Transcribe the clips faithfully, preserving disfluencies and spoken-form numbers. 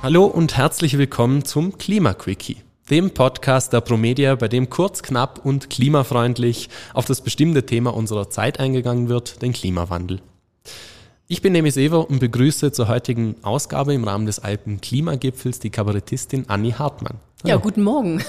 Hallo und herzlich willkommen zum Klima-Quickie, dem Podcast der Promedia, bei dem kurz, knapp und klimafreundlich auf das bestimmte Thema unserer Zeit eingegangen wird, den Klimawandel. Ich bin Nemis Ewer und begrüße zur heutigen Ausgabe im Rahmen des Alpen-Klimagipfels die Kabarettistin Anni Hartmann. Hallo. Ja, guten Morgen.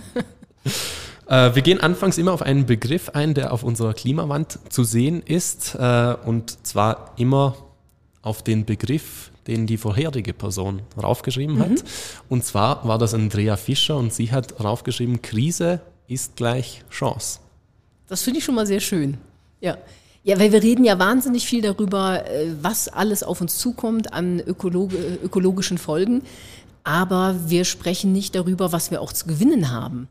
Wir gehen anfangs immer auf einen Begriff ein, der auf unserer Klimawand zu sehen ist, und zwar immer auf den Begriff, den die vorherige Person raufgeschrieben hat. Mhm. Und zwar war das Andrea Fischer und sie hat raufgeschrieben, Krise ist gleich Chance. Das finde ich schon mal sehr schön. Ja. Ja, weil wir reden ja wahnsinnig viel darüber, was alles auf uns zukommt an ökologi- ökologischen Folgen. Aber wir sprechen nicht darüber, was wir auch zu gewinnen haben.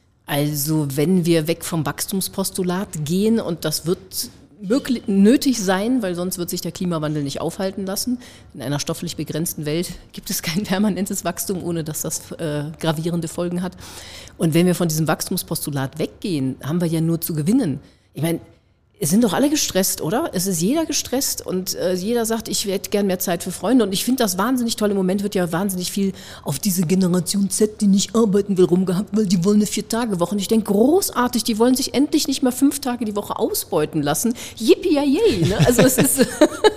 Also wenn wir weg vom Wachstumspostulat gehen, und das wird möglich, nötig sein, weil sonst wird sich der Klimawandel nicht aufhalten lassen. In einer stofflich begrenzten Welt gibt es kein permanentes Wachstum, ohne dass das äh, gravierende Folgen hat. Und wenn wir von diesem Wachstumspostulat weggehen, haben wir ja nur zu gewinnen. Ich meine, es sind doch alle gestresst, oder? Es ist jeder gestresst und äh, jeder sagt, ich hätte gern mehr Zeit für Freunde. Und ich finde das wahnsinnig toll. Im Moment wird ja wahnsinnig viel auf diese Generation Z, die nicht arbeiten will, rumgehabt, weil die wollen eine Vier-Tage-Woche. Und ich denke, großartig, die wollen sich endlich nicht mehr fünf Tage die Woche ausbeuten lassen. Yippie-yay, ne? Also es ist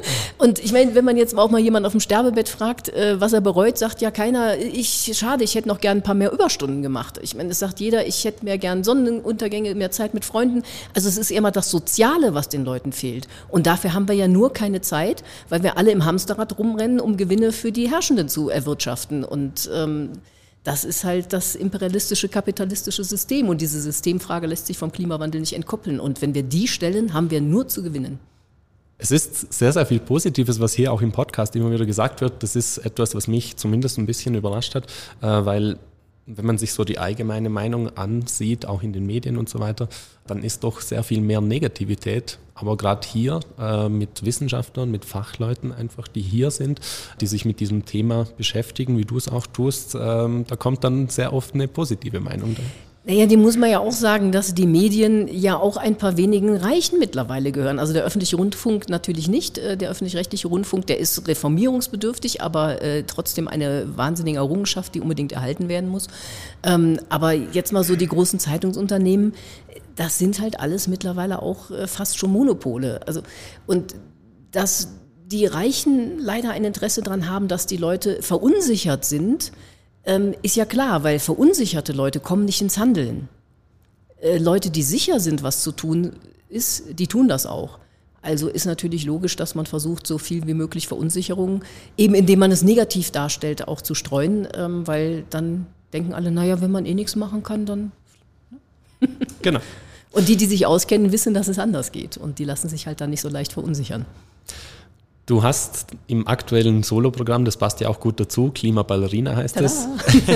und ich meine, wenn man jetzt auch mal jemanden auf dem Sterbebett fragt, äh, was er bereut, sagt ja keiner, ich schade, ich hätte noch gern ein paar mehr Überstunden gemacht. Ich meine, es sagt jeder, ich hätte mehr gern Sonnenuntergänge, mehr Zeit mit Freunden. Also es ist eher mal das Soziale, was den Leuten fehlt. Und dafür haben wir ja nur keine Zeit, weil wir alle im Hamsterrad rumrennen, um Gewinne für die Herrschenden zu erwirtschaften. Und ähm, das ist halt das imperialistische, kapitalistische System. Und diese Systemfrage lässt sich vom Klimawandel nicht entkoppeln. Und wenn wir die stellen, haben wir nur zu gewinnen. Es ist sehr, sehr viel Positives, was hier auch im Podcast immer wieder gesagt wird. Das ist etwas, was mich zumindest ein bisschen überrascht hat, weil wenn man sich so die allgemeine Meinung ansieht, auch in den Medien und so weiter, dann ist doch sehr viel mehr Negativität. Aber gerade hier äh, mit Wissenschaftlern, mit Fachleuten einfach, die hier sind, die sich mit diesem Thema beschäftigen, wie du es auch tust, äh, da kommt dann sehr oft eine positive Meinung da. Naja, dem muss man ja auch sagen, dass die Medien ja auch ein paar wenigen Reichen mittlerweile gehören. Also der öffentliche Rundfunk natürlich nicht. Der öffentlich-rechtliche Rundfunk, der ist reformierungsbedürftig, aber äh, trotzdem eine wahnsinnige Errungenschaft, die unbedingt erhalten werden muss. Ähm, aber jetzt mal so die großen Zeitungsunternehmen, das sind halt alles mittlerweile auch äh, fast schon Monopole. Also und dass die Reichen leider ein Interesse daran haben, dass die Leute verunsichert sind, ist ja klar, weil verunsicherte Leute kommen nicht ins Handeln. Äh, Leute, die sicher sind, was zu tun ist, die tun das auch. Also ist natürlich logisch, dass man versucht, so viel wie möglich Verunsicherung, eben indem man es negativ darstellt, auch zu streuen, ähm, weil dann denken alle, naja, wenn man eh nichts machen kann, dann... Genau. Und die, die sich auskennen, wissen, dass es anders geht und die lassen sich halt dann nicht so leicht verunsichern. Du hast im aktuellen Soloprogramm, das passt ja auch gut dazu, Klimaballerina heißt Tada. Es.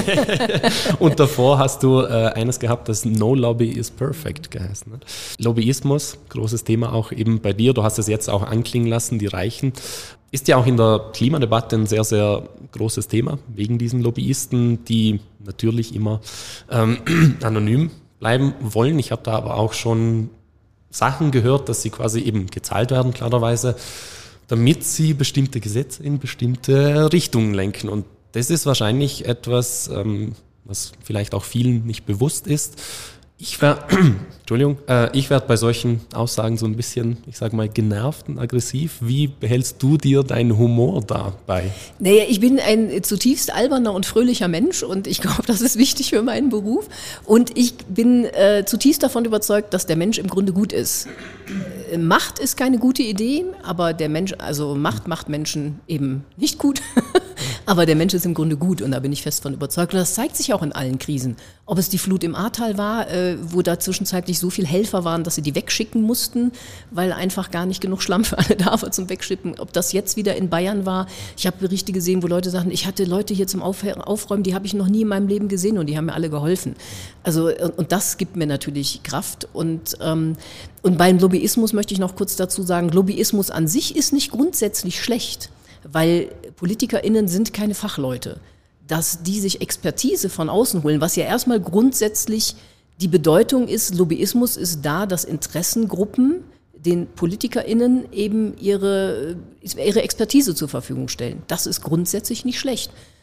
Und davor hast du äh, eines gehabt, das No Lobby is Perfect geheißen hat. Lobbyismus, großes Thema auch eben bei dir. Du hast es jetzt auch anklingen lassen, die Reichen. Ist ja auch in der Klimadebatte ein sehr, sehr großes Thema, wegen diesen Lobbyisten, die natürlich immer ähm, anonym bleiben wollen. Ich habe da aber auch schon Sachen gehört, dass sie quasi eben gezahlt werden, klarerweise, damit sie bestimmte Gesetze in bestimmte Richtungen lenken. Und das ist wahrscheinlich etwas, ähm, was vielleicht auch vielen nicht bewusst ist. Ich werde, Entschuldigung, äh, ich werde bei solchen Aussagen so ein bisschen, ich sage mal, genervt und aggressiv. Wie behältst du dir deinen Humor dabei? Naja, ich bin ein zutiefst alberner und fröhlicher Mensch und ich glaube, das ist wichtig für meinen Beruf. Und ich bin äh, zutiefst davon überzeugt, dass der Mensch im Grunde gut ist. Äh, Macht ist keine gute Idee, aber der Mensch, also Macht macht Menschen eben nicht gut. Aber der Mensch ist im Grunde gut und da bin ich fest von überzeugt. Und das zeigt sich auch in allen Krisen. Ob es die Flut im Ahrtal war, äh, wo da zwischenzeitlich so viele Helfer waren, dass sie die wegschicken mussten, weil einfach gar nicht genug Schlamm für alle da war zum Wegschippen. Ob das jetzt wieder in Bayern war. Ich habe Berichte gesehen, wo Leute sagten, ich hatte Leute hier zum Auf- Aufräumen, die habe ich noch nie in meinem Leben gesehen und die haben mir alle geholfen. Also und, und das gibt mir natürlich Kraft. Und, ähm, und beim Lobbyismus möchte ich noch kurz dazu sagen, Lobbyismus an sich ist nicht grundsätzlich schlecht. Weil PolitikerInnen sind keine Fachleute. Dass die sich Expertise von außen holen, was ja erstmal grundsätzlich die Bedeutung ist, Lobbyismus ist da, dass Interessengruppen den PolitikerInnen eben ihre, ihre Expertise zur Verfügung stellen. Das ist grundsätzlich nicht schlecht.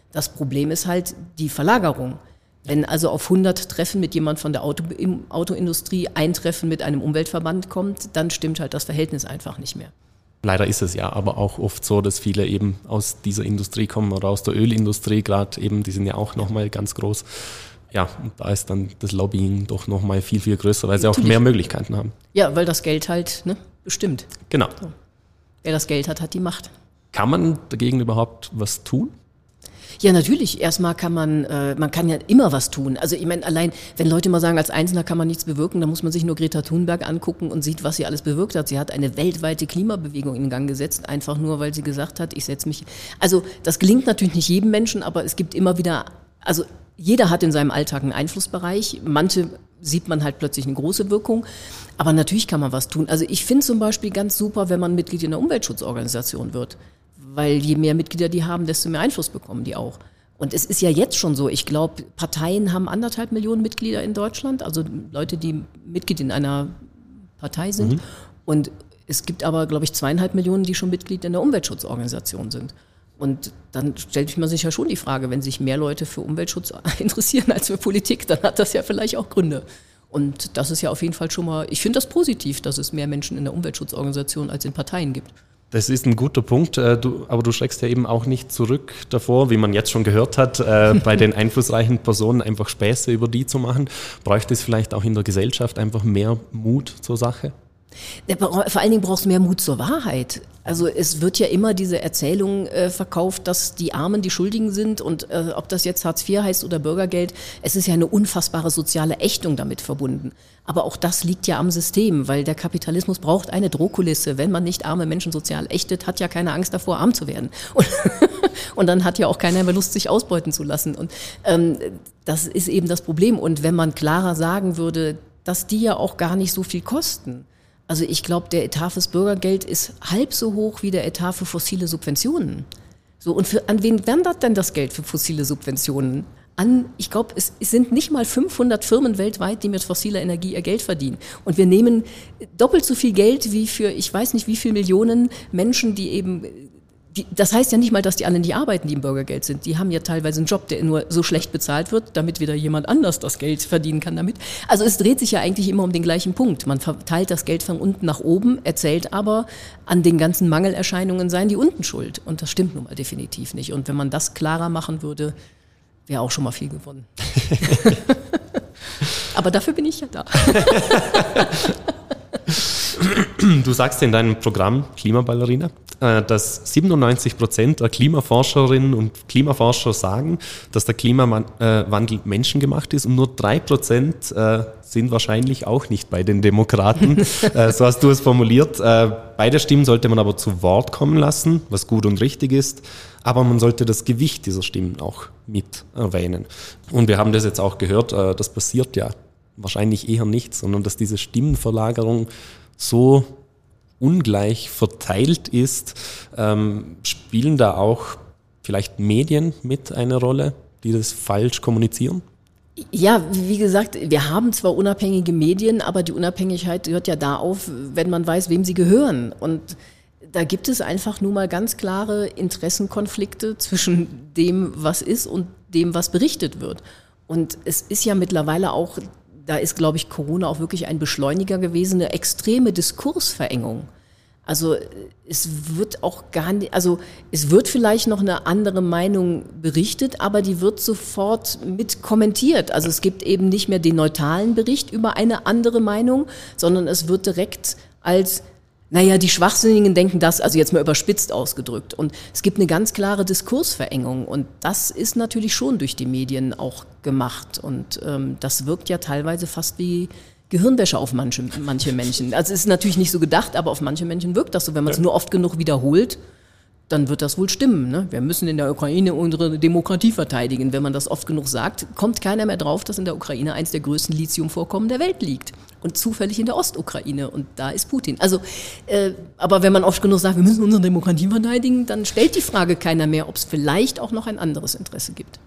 Das Problem ist halt die Verlagerung. Wenn also auf hundert Treffen mit jemand von der Auto, Autoindustrie ein Treffen mit einem Umweltverband kommt, dann stimmt halt das Verhältnis einfach nicht mehr. Leider ist es ja aber auch oft so, dass viele eben aus dieser Industrie kommen oder aus der Ölindustrie gerade eben, die sind ja auch nochmal ganz groß. Ja, und da ist dann das Lobbying doch nochmal viel, viel größer, weil sie Natürlich. auch mehr Möglichkeiten haben. Ja, weil das Geld halt ne, bestimmt. Genau. So. Wer das Geld hat, hat die Macht. Kann man dagegen überhaupt was tun? Ja, natürlich. Erstmal kann man, äh, man kann ja immer was tun. Also ich meine, allein, wenn Leute immer sagen, als Einzelner kann man nichts bewirken, dann muss man sich nur Greta Thunberg angucken und sieht, was sie alles bewirkt hat. Sie hat eine weltweite Klimabewegung in Gang gesetzt, einfach nur, weil sie gesagt hat, ich setze mich... Also das gelingt natürlich nicht jedem Menschen, aber es gibt immer wieder... Also jeder hat in seinem Alltag einen Einflussbereich. Manche sieht man halt plötzlich eine große Wirkung. Aber natürlich kann man was tun. Also ich finde zum Beispiel ganz super, wenn man Mitglied in einer Umweltschutzorganisation wird. Weil je mehr Mitglieder die haben, desto mehr Einfluss bekommen die auch. Und es ist ja jetzt schon so, ich glaube, Parteien haben anderthalb Millionen Mitglieder in Deutschland, also Leute, die Mitglied in einer Partei sind. Mhm. Und es gibt aber, glaube ich, zweieinhalb Millionen, die schon Mitglied in der Umweltschutzorganisation sind. Und dann stellt man sich ja schon die Frage, wenn sich mehr Leute für Umweltschutz interessieren als für Politik, dann hat das ja vielleicht auch Gründe. Und das ist ja auf jeden Fall schon mal, ich finde das positiv, dass es mehr Menschen in der Umweltschutzorganisation als in Parteien gibt. Das ist ein guter Punkt, du, aber du schreckst ja eben auch nicht zurück davor, wie man jetzt schon gehört hat, äh, bei den einflussreichen Personen einfach Späße über die zu machen. Bräuchte es vielleicht auch in der Gesellschaft einfach mehr Mut zur Sache? Vor allen Dingen brauchst du mehr Mut zur Wahrheit. Also es wird ja immer diese Erzählung äh, verkauft, dass die Armen die Schuldigen sind und äh, ob das jetzt Hartz vier heißt oder Bürgergeld, es ist ja eine unfassbare soziale Ächtung damit verbunden. Aber auch das liegt ja am System, weil der Kapitalismus braucht eine Drohkulisse. Wenn man nicht arme Menschen sozial ächtet, hat ja keiner Angst davor, arm zu werden. Und, und dann hat ja auch keiner mehr Lust, sich ausbeuten zu lassen. Und ähm, das ist eben das Problem. Und wenn man klarer sagen würde, dass die ja auch gar nicht so viel kosten. Also ich glaube, der Etat fürs Bürgergeld ist halb so hoch wie der Etat für fossile Subventionen. So, und für, an wen wandert denn das Geld für fossile Subventionen? An, ich glaube, es, es sind nicht mal fünfhundert Firmen weltweit, die mit fossiler Energie ihr Geld verdienen. Und wir nehmen doppelt so viel Geld wie für, ich weiß nicht wie viele Millionen Menschen, die eben... Die, das heißt ja nicht mal, dass die alle nicht arbeiten, die im Bürgergeld sind. Die haben ja teilweise einen Job, der nur so schlecht bezahlt wird, damit wieder jemand anders das Geld verdienen kann damit. Also es dreht sich ja eigentlich immer um den gleichen Punkt. Man verteilt das Geld von unten nach oben, erzählt aber, an den ganzen Mangelerscheinungen seien die unten schuld. Und das stimmt nun mal definitiv nicht. Und wenn man das klarer machen würde, wäre auch schon mal viel gewonnen. Aber dafür bin ich ja da. Du sagst in deinem Programm Klimaballerina, dass siebenundneunzig Prozent der Klimaforscherinnen und Klimaforscher sagen, dass der Klimawandel menschengemacht ist und nur drei Prozent sind wahrscheinlich auch nicht bei den Demokraten. So hast du es formuliert. Beide Stimmen sollte man aber zu Wort kommen lassen, was gut und richtig ist, aber man sollte das Gewicht dieser Stimmen auch mit erwähnen. Und wir haben das jetzt auch gehört, das passiert ja wahrscheinlich eher nicht, sondern dass diese Stimmenverlagerung so ungleich verteilt ist. Ähm, spielen da auch vielleicht Medien mit eine Rolle, die das falsch kommunizieren? Ja, wie gesagt, wir haben zwar unabhängige Medien, aber die Unabhängigkeit hört ja da auf, wenn man weiß, wem sie gehören. Und da gibt es einfach nun mal ganz klare Interessenkonflikte zwischen dem, was ist und dem, was berichtet wird. Und es ist ja mittlerweile auch... Da ist, glaube ich, Corona auch wirklich ein Beschleuniger gewesen, eine extreme Diskursverengung. Also es wird auch gar nicht, also es wird vielleicht noch eine andere Meinung berichtet, aber die wird sofort mit kommentiert. Also es gibt eben nicht mehr den neutralen Bericht über eine andere Meinung, sondern es wird direkt als naja, die Schwachsinnigen denken das, also jetzt mal überspitzt ausgedrückt. Und es gibt eine ganz klare Diskursverengung und das ist natürlich schon durch die Medien auch gemacht. Und ähm, das wirkt ja teilweise fast wie Gehirnwäsche auf manche, manche Menschen. Also es ist natürlich nicht so gedacht, aber auf manche Menschen wirkt das so. Wenn man es nur oft genug wiederholt, dann wird das wohl stimmen. Ne? Wir müssen in der Ukraine unsere Demokratie verteidigen. Wenn man das oft genug sagt, kommt keiner mehr drauf, dass in der Ukraine eins der größten Lithiumvorkommen der Welt liegt. Und zufällig in der Ostukraine. Und da ist Putin. Also, äh, aber wenn man oft genug sagt, wir müssen unsere Demokratie verteidigen, dann stellt die Frage keiner mehr, ob es vielleicht auch noch ein anderes Interesse gibt.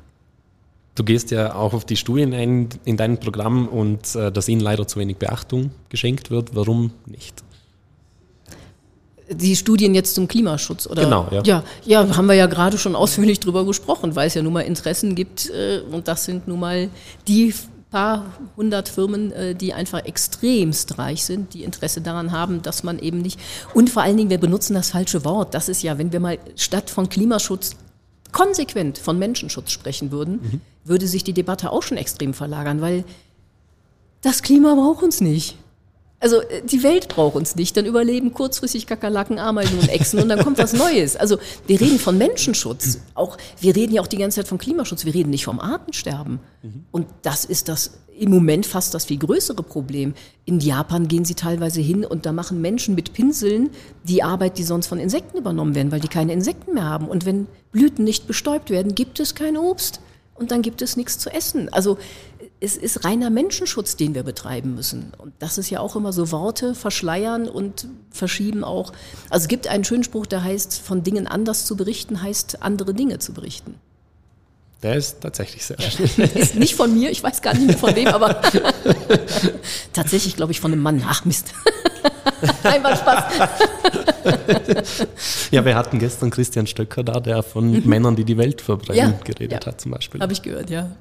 Du gehst ja auch auf die Studien ein in deinem Programm und äh, dass ihnen leider zu wenig Beachtung geschenkt wird. Warum nicht? Die Studien jetzt zum Klimaschutz, oder? Genau, ja. Ja, ja, haben wir ja gerade schon ausführlich drüber gesprochen, weil es ja nun mal Interessen gibt äh, und das sind nun mal die paar hundert Firmen, äh, die einfach extremst reich sind, die Interesse daran haben, dass man eben nicht, und vor allen Dingen, wir benutzen das falsche Wort, das ist ja, wenn wir mal statt von Klimaschutz konsequent von Menschenschutz sprechen würden, mhm. würde sich die Debatte auch schon extrem verlagern, weil das Klima braucht uns nicht. Also die Welt braucht uns nicht, dann überleben kurzfristig Kakerlaken, Ameisen und Echsen und dann kommt was Neues. Also wir reden von Menschenschutz, auch, wir reden ja auch die ganze Zeit von Klimaschutz, wir reden nicht vom Artensterben. Mhm. Und das ist das im Moment fast das viel größere Problem. In Japan gehen sie teilweise hin und da machen Menschen mit Pinseln die Arbeit, die sonst von Insekten übernommen werden, weil die keine Insekten mehr haben. Und wenn Blüten nicht bestäubt werden, gibt es kein Obst und dann gibt es nichts zu essen. Also es ist reiner Menschenschutz, den wir betreiben müssen. Und das ist ja auch immer so, Worte verschleiern und verschieben auch. Also es gibt einen schönen Spruch, der heißt, von Dingen anders zu berichten, heißt andere Dinge zu berichten. Der ist tatsächlich sehr schön. Ist nicht von mir, ich weiß gar nicht mehr von wem, aber tatsächlich, glaube ich, von einem Mann. Ach Mist. Einmal Spaß. Ja, wir hatten gestern Christian Stöcker da, der von mhm. Männern, die die Welt verbrennen, ja, geredet ja. hat zum Beispiel. Habe ich gehört, ja.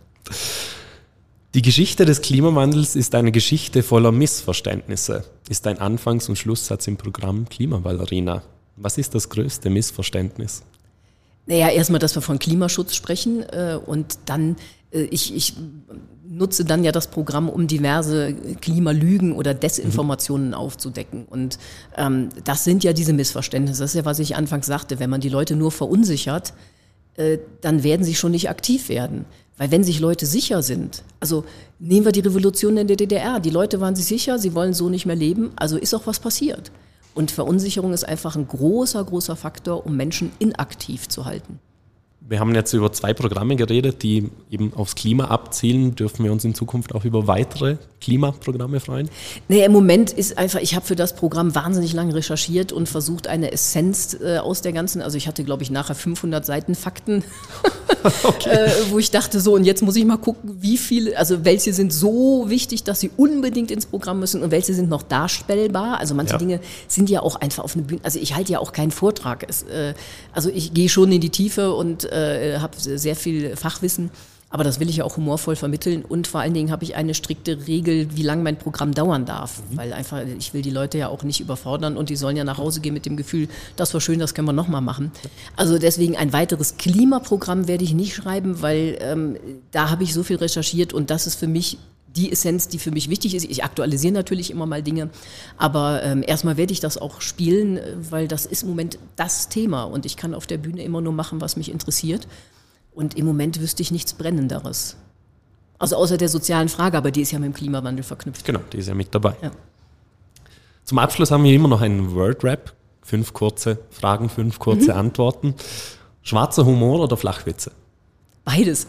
Die Geschichte des Klimawandels ist eine Geschichte voller Missverständnisse, ist ein Anfangs- und Schlusssatz im Programm Klimaballerina. Was ist das größte Missverständnis? Naja, erstmal, dass wir von Klimaschutz sprechen äh, und dann, äh, ich, ich nutze dann ja das Programm, um diverse Klimalügen oder Desinformationen mhm. aufzudecken. Und ähm, das sind ja diese Missverständnisse. Das ist ja, was ich anfangs sagte, wenn man die Leute nur verunsichert, äh, dann werden sie schon nicht aktiv werden. Weil wenn sich Leute sicher sind, also nehmen wir die Revolution in der D D R, die Leute waren sich sicher, sie wollen so nicht mehr leben, also ist auch was passiert. Und Verunsicherung ist einfach ein großer, großer Faktor, um Menschen inaktiv zu halten. Wir haben jetzt über zwei Programme geredet, die eben aufs Klima abzielen. Dürfen wir uns in Zukunft auch über weitere Klimaprogramme freuen? Nee, im Moment ist einfach, ich habe für das Programm wahnsinnig lange recherchiert und versucht, eine Essenz äh, aus der ganzen, also ich hatte, glaube ich, nachher fünfhundert Seiten Fakten, okay. äh, wo ich dachte so, und jetzt muss ich mal gucken, wie viele, also welche sind so wichtig, dass sie unbedingt ins Programm müssen und welche sind noch darstellbar. Also manche ja. Dinge sind ja auch einfach auf eine Bühne, also ich halte ja auch keinen Vortrag. Es, äh, also ich gehe schon in die Tiefe und äh, habe sehr viel Fachwissen, aber das will ich ja auch humorvoll vermitteln und vor allen Dingen habe ich eine strikte Regel, wie lange mein Programm dauern darf, mhm. weil einfach, ich will die Leute ja auch nicht überfordern und die sollen ja nach Hause gehen mit dem Gefühl, das war schön, das können wir nochmal machen. Also deswegen ein weiteres Klimaprogramm werde ich nicht schreiben, weil ähm, da habe ich so viel recherchiert und das ist für mich die Essenz, die für mich wichtig ist. Ich aktualisiere natürlich immer mal Dinge, aber ähm, erstmal werde ich das auch spielen, weil das ist im Moment das Thema und ich kann auf der Bühne immer nur machen, was mich interessiert und im Moment wüsste ich nichts Brennenderes. Also außer der sozialen Frage, aber die ist ja mit dem Klimawandel verknüpft. Genau, die ist ja mit dabei. Ja. Zum Abschluss haben wir immer noch einen Word-Rap. Fünf kurze Fragen, fünf kurze mhm. Antworten. Schwarzer Humor oder Flachwitze? Beides.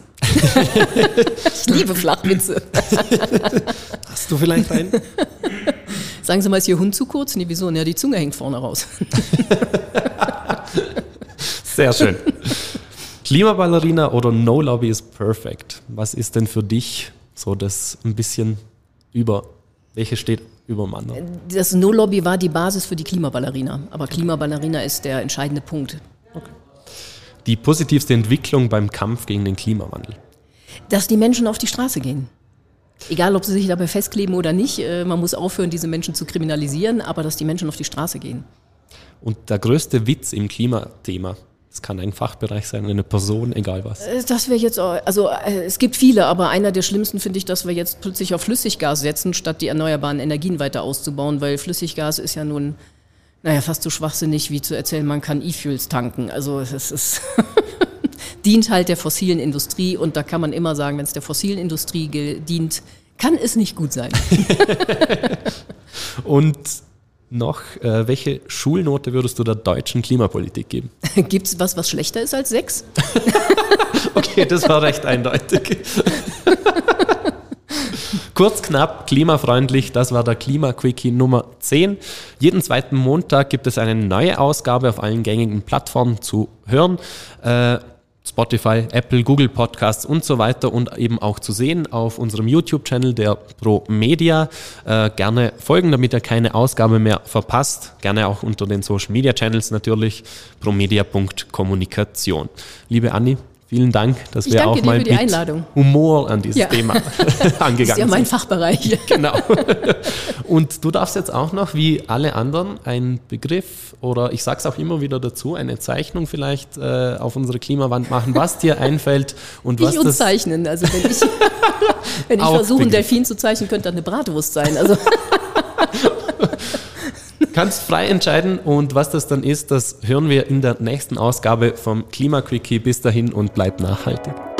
Ich liebe Flachwitze. Hast du vielleicht einen? Sagen Sie mal, ist Ihr Hund zu kurz? Nee, wieso? Ja, die Zunge hängt vorne raus. Sehr schön. Klimaballerina oder No Lobby is Perfect? Was ist denn für dich so das ein bisschen über, welche steht über dem anderen? Das No Lobby war die Basis für die Klimaballerina, aber Klimaballerina ist der entscheidende Punkt. Okay. Die positivste Entwicklung beim Kampf gegen den Klimawandel? Dass die Menschen auf die Straße gehen. Egal, ob sie sich dabei festkleben oder nicht, man muss aufhören, diese Menschen zu kriminalisieren, aber dass die Menschen auf die Straße gehen. Und der größte Witz im Klimathema? Es kann ein Fachbereich sein, eine Person, egal was. Das wäre jetzt, also es gibt viele, aber einer der schlimmsten finde ich, dass wir jetzt plötzlich auf Flüssiggas setzen, statt die erneuerbaren Energien weiter auszubauen, weil Flüssiggas ist ja nun, naja, fast so schwachsinnig wie zu erzählen, man kann E-Fuels tanken. Also es ist dient halt der fossilen Industrie und da kann man immer sagen, wenn es der fossilen Industrie dient, kann es nicht gut sein. Und noch, äh, welche Schulnote würdest du der deutschen Klimapolitik geben? Gibt es was, was schlechter ist als sechs? Okay, das war recht eindeutig. Kurz, knapp, klimafreundlich, das war der Klima-Quickie Nummer zehn. Jeden zweiten Montag gibt es eine neue Ausgabe auf allen gängigen Plattformen zu hören. Äh, Spotify, Apple, Google Podcasts und so weiter und eben auch zu sehen auf unserem YouTube-Channel der ProMedia. Äh, gerne folgen, damit ihr keine Ausgabe mehr verpasst. Gerne auch unter den Social-Media-Channels natürlich, promedia punkt kommunikation. Liebe Anni, vielen Dank, dass ich wir auch mal mit Einladung. Humor an dieses ja. Thema angegangen sind. Das ist ja mein sind. Fachbereich. Genau. Und du darfst jetzt auch noch, wie alle anderen, einen Begriff oder ich sage es auch immer wieder dazu, eine Zeichnung vielleicht äh, auf unsere Klimawand machen, was dir einfällt. Und was ich und das zeichnen. Also wenn ich, wenn ich versuche, einen Delfin zu zeichnen, könnte das eine Bratwurst sein. Also kannst frei entscheiden und was das dann ist, das hören wir in der nächsten Ausgabe vom Klima-Quickie. Bis dahin und bleib nachhaltig.